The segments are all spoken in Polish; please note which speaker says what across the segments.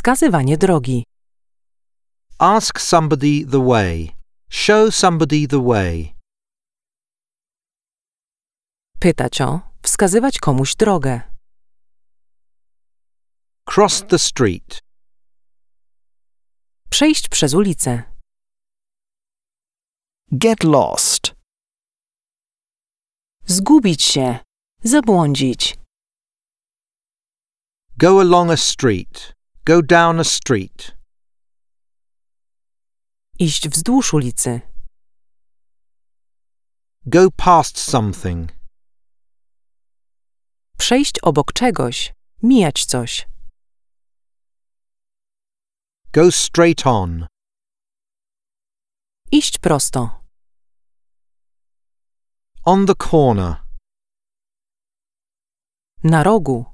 Speaker 1: Wskazywanie drogi.
Speaker 2: Ask somebody the way. Show somebody the way.
Speaker 1: Pytać o, wskazywać komuś drogę.
Speaker 2: Cross the street.
Speaker 1: Przejść przez ulicę.
Speaker 3: Get lost.
Speaker 1: Zgubić się. Zabłądzić.
Speaker 2: Go along a street. Go down a street.
Speaker 1: Iść wzdłuż ulicy.
Speaker 2: Go past something.
Speaker 1: Przejść obok czegoś. Mijać coś.
Speaker 2: Go straight on.
Speaker 1: Iść prosto.
Speaker 2: On the corner.
Speaker 1: Na rogu.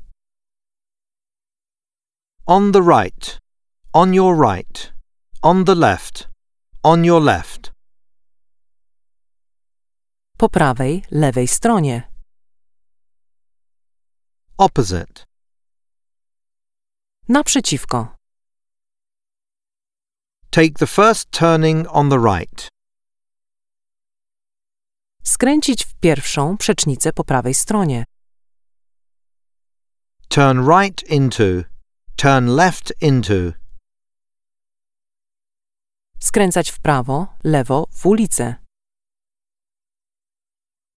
Speaker 2: On the right. On your right. On the left. On your left.
Speaker 1: Po prawej, lewej stronie.
Speaker 2: Opposite.
Speaker 1: Naprzeciwko.
Speaker 2: Take the first turning on the right.
Speaker 1: Skręcić w pierwszą przecznicę po prawej stronie.
Speaker 2: Turn right into. Turn left into.
Speaker 1: Skręcać w prawo, lewo w ulicę.